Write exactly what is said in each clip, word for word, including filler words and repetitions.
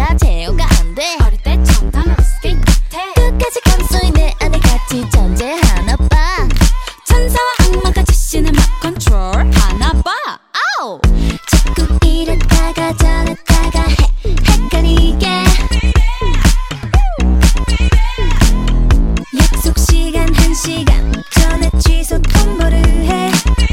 나 제어가 안돼. 어릴 때 정답 스케이트 못해. 끝까지 감수인 내 안에 같이 존재하나봐. 천사와 악마가 지시는 막 컨트롤 하나봐. 아우 자꾸 이랬다가 저랬다가 해 헷갈리게. 약속 시간 한 시간 전에 취소 통보를 해.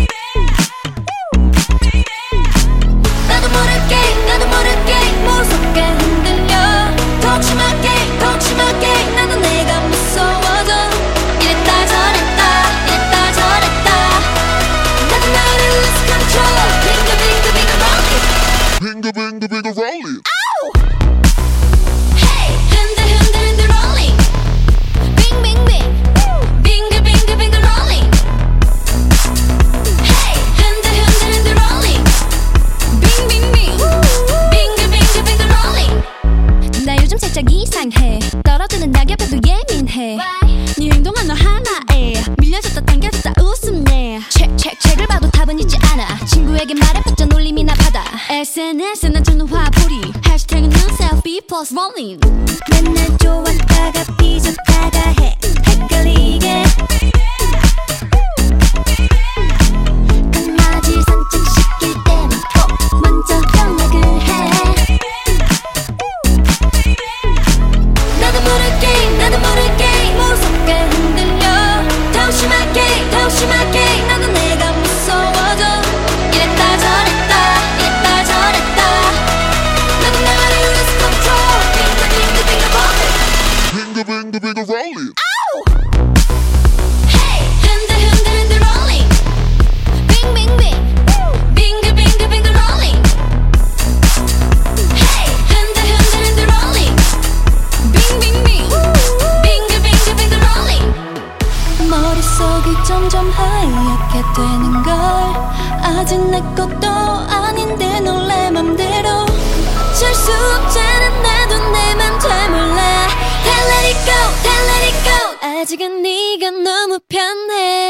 나도 모르게 나도 모르게 무섭게 흔들려. 더 심하게 더 심하게 나도 내가 무서워져. 이랬다 저랬다 이랬다 저랬다 나도 나를 lose control. 빙글 빙글 빙글 roll it. Bingo, bingo, bingo, roll it. Hey 흔들 흔들 흔들 rolling. 빙빙빙 빙글 빙글 빙글 rolling. Hey 흔들 흔들 흔들 rolling. 빙빙빙 빙글 빙글 빙글 rolling. 나 요즘 살짝 이상해. 떨어지는 낙엽에도 예민해. 네 행동 하나 하나에 밀려졌다 당겨졌다 웃음내. 책, 책, 책을 봐도 답은 있지 않아. 친구에게 말해봤자 놀림이나 받아. 에스엔에스에 난 찾는 화풀이. 해시태그는 selfie plus rolling. 맨날 좋았다가 삐졌다가 해 헷갈리게. 강아지 산책시킬 때만 꼭 먼저 연락을 해. 나도 모르게 나도 모르게 무섭게 흔들려. 더 심하게 더 심하게 나도 내가 무서워져. 이랬다 저랬다 이랬다 저랬다 나도 나를 lose control. 빙글 빙글 빙글 roll it. Bingo, bingo, bingo, roll it. Hey 흔들 흔들 흔들 rolling. 빙빙빙 빙글 빙글 빙글 rolling. Hey 흔들 흔들 흔들 rolling. 빙빙빙 빙글 빙글 빙글 rolling. 머릿속이 점점 하얗게 되는 걸. 아직 내 것도 아닌데 널 내 맘대로 잘 수 없잖아. 나도 내 맘 잘 몰라. Then let it go, then let it go. 아직은 네가 너무 편해.